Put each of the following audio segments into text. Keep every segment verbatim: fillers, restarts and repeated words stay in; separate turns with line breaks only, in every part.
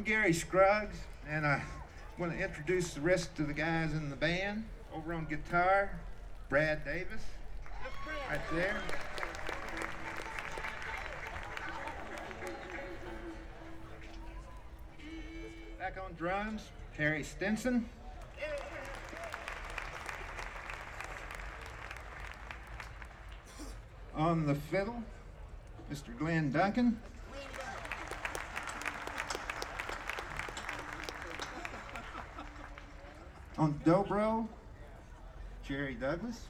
Gary Scruggs, and I want to introduce the rest of the guys in the band. Over on guitar, Brad Davis, right there. Back on drums, Terry Stinson. On the fiddle, Mister Glenn Duncan. On dobro, Jerry Douglas.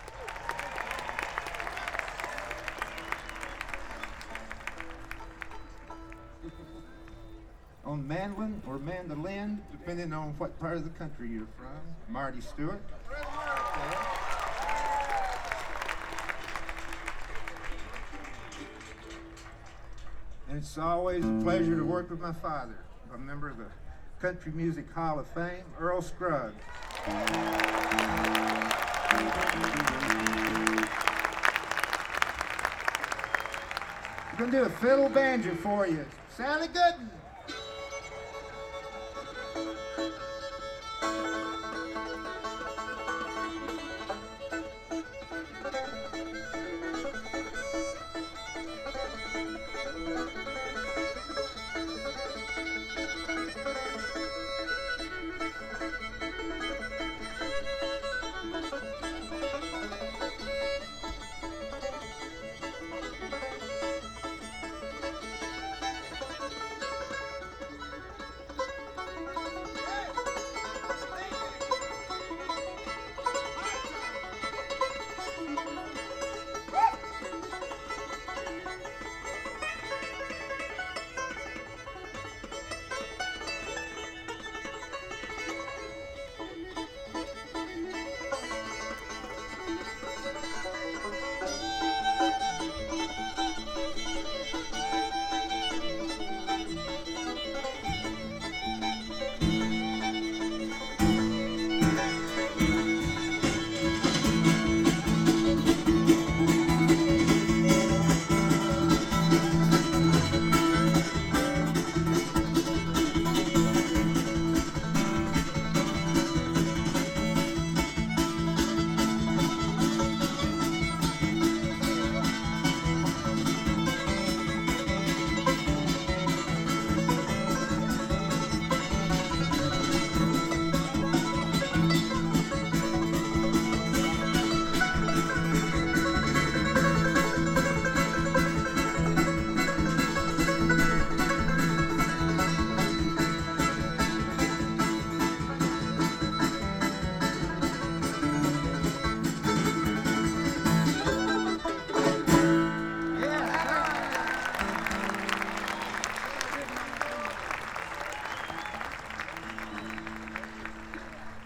On mandolin or mandolin, depending on what part of the country you're from, Marty Stewart. And it's always a pleasure to work with my father, a member of the Country Music Hall of Fame, Earl Scruggs. We're gonna do a fiddle banjo for you. Sally Gooden.